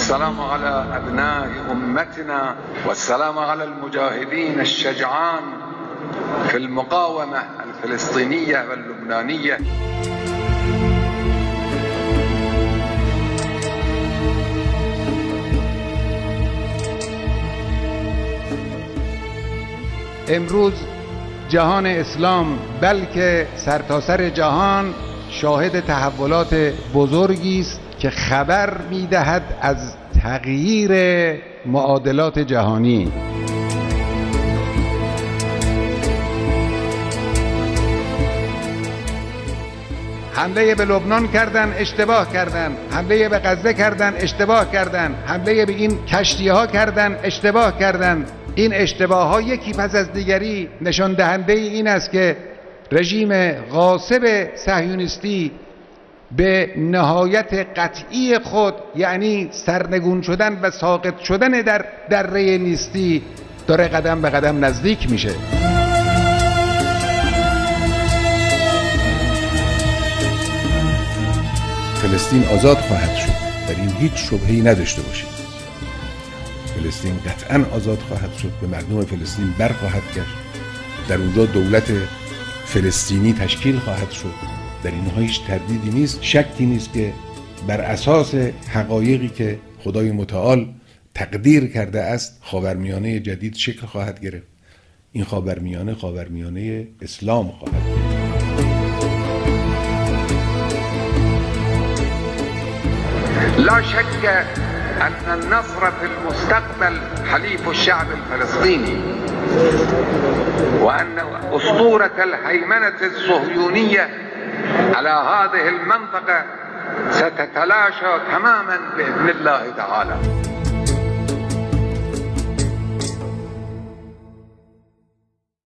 السلام على أبناء أمتنا والسلام على المجاهدين الشجعان في المقاومة الفلسطينية واللبنانية. امروز جهان اسلام بلکه سرتاسر جهان شاهد تحولات بزرگی است که خبر می‌دهد از تغییر معادلات جهانی. حمله به لبنان کردن، اشتباه کردن. حمله به غزه کردن، اشتباه کردن. حمله به این کشتی‌ها کردن، اشتباه کردن. این اشتباه‌ها یکی پس از دیگری نشان دهنده این است که رژیم غاصب صهیونیستی به نهایت قطعی خود، یعنی سرنگون شدن و ساقط شدن در دره نیستی، داره قدم به قدم نزدیک میشه. فلسطین آزاد خواهد شد، در این هیچ شبهه‌ای نداشته باشید. فلسطین قطعاً آزاد خواهد شد، به مردم فلسطین برخواهد گشت، در اونجا دولت فلسطینی تشکیل خواهد شد. در اینها هیچ تردیدی نیست، شکی نیست که بر اساس حقایقی که خدای متعال تقدیر کرده است خاورمیانه جدید شکل خواهد گرفت. این خاورمیانه اسلام خواهد بود. لا شك أن النصر في المستقبل حليف الشعب الفلسطيني، وأن أسطورة الهيمنة الصهيونية على هذه المنطقة ستتلاشى تماما بإذن الله تعالى.